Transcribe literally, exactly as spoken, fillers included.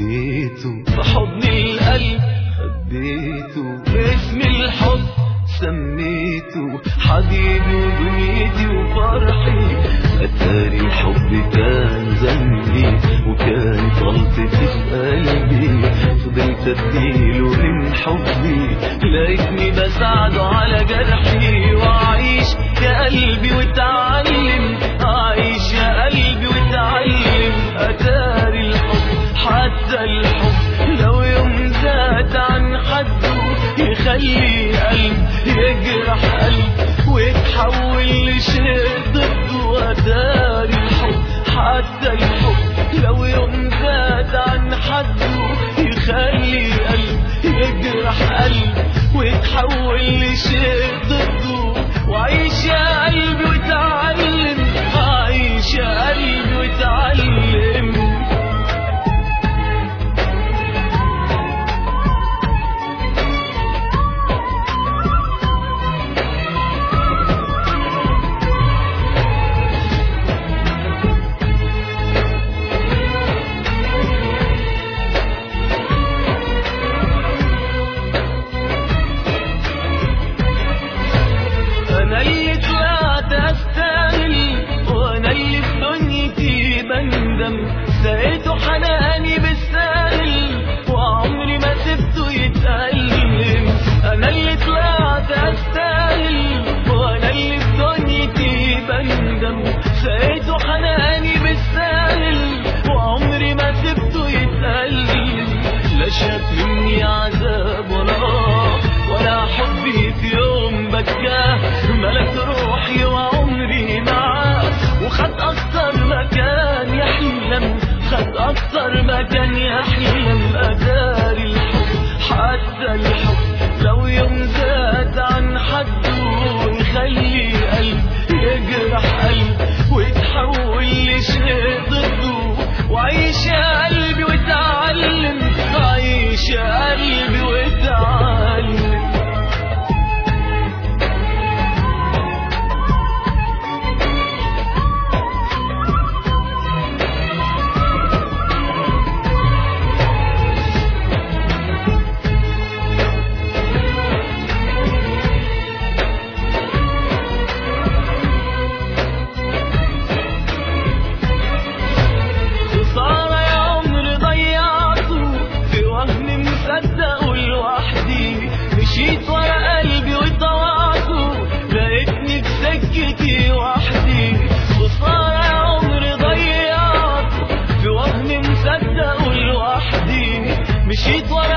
خبيته في حضن القلب خبيته باسم الحب سميته حبيبي ودنيتي وفرحي. أتاري الحب كان ذنبي وكانت غلطتي في قلبي، فضلت اديله من حبي لقيتني بساعده على جرحي. وأعيش يا قلبي واتعلم، أعيش يا قلبي واتعلم. أتاري الحب حتى الحب لو يوم زاد عن حده يخلي قلب يجرح قلب ويتحول لشيء ضده. أتاري الحب حتى الحب لو يوم زاد عن حده يخلي قلب يجرح قلب ويتحول لشيء ضده. وعيش يا قلبي وتعلم، عيش يا قلبي وتعلم. أنا اللي طلعت أستاهل وأنا اللي في دنيتي بندم، سقيته حناني بالساهل وعمري ما سبته يتألم. أنا اللي طلعت أستاهل وأنا اللي في دنيتي بندم، سقيته حناني بالساهل وعمري ما سبته يتألم. لا شاف مني عذاب ولا ولا حبي في يوم بكاه، ملك روحي وعمري معاه وخد أكتر مكان يحلم، خد أكتر مكان يحلم. أداري الحب حتى الحب لو يوم زاد عن حده يخلي قلب يجرح قلب ويتحول لشيء ضده. وعيش يا قلبي وتعلم، عيش يا قلبي وتعلم. خسارة يا عمري ضيعته في وهم مصدقه لوحدي، مشيت ورا قلبي وطوعته لقيتني في سكتي وحدي. خسارة يا عمري ضيعته في وهم مصدقه لوحدي، مشيت ورا